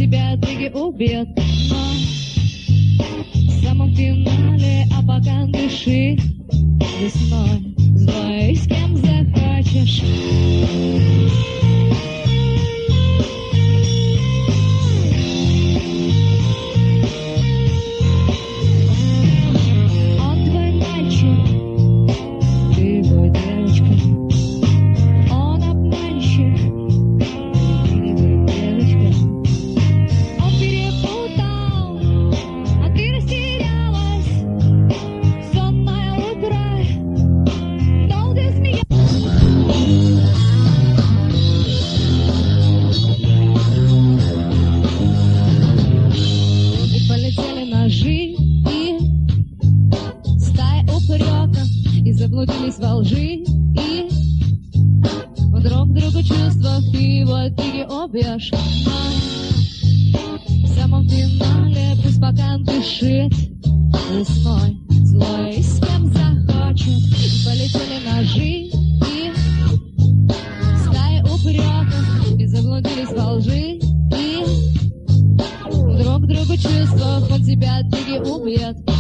тебя таки убьет. Но в самом финале, а пока дыши весной, злой, с кем захочешь. Он твой мальчик, ты его девочка. Он обманщик, ты его девочка. Он перепутал, а ты растерялась. Сонное утро, долго смеялась. И полетели ножи, и стая упреков, и заблудились во лжи, и в друг другу чувствах ты его таки убьешь. Но в самом финале пусть пока дышит весной, злой, с кем захочет. И полетели ножи, и стая упреков, и заблудились во лжи, и в друг другу чувствах он тебя таки убьет.